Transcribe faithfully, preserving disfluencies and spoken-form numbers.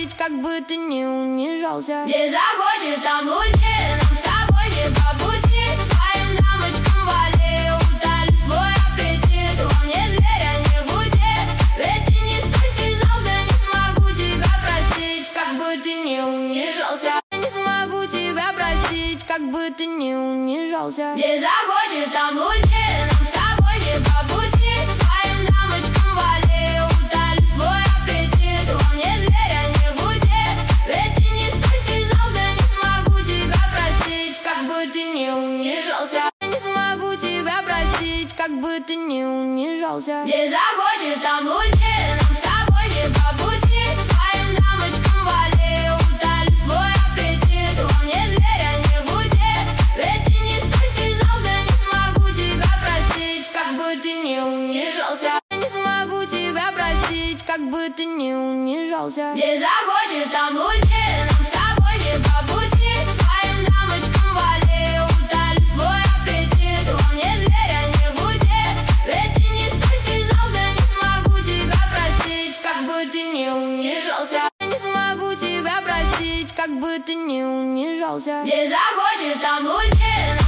простить, как бы ты не унижался. Где захочешь, там будь, нам с тобой не по пути. Своим дамочкам вали, утоли свой аппетит. Во мне зверя не будет, ведь ты не с той связался. Не смогу тебя простить, как бы ты не унижался. Не смогу тебя простить, как бы ты не унижался. Где захочешь, там будь, нам с тобой не по пути. Своим дамочкам вали, утоли свой аппетит. Во мне зверя не будет, ведь ты не с той связался. Не смогу тебя простить, как бы ты не унижался. Не смогу тебя простить, как бы ты не унижался. Где захочешь, там будь, нам с тобой не по пути. Своим дамочкам вали, утоли свой аппетит. Во мне зверя не будет, ведь ты не с той связался. Не смогу тебя простить, как бы ты не унижался. Не смогу тебя простить, как бы ты не унижался. Где захочешь, там будь, нам с тобой не по пути. Своим дамочкам вали, утоли свой аппетит. Во мне зверя не будет, ведь ты не с той связался. Не смогу тебя простить, как бы ты не унижался. Не смогу тебя простить, как бы ты не унижался. Где захочешь, там будь.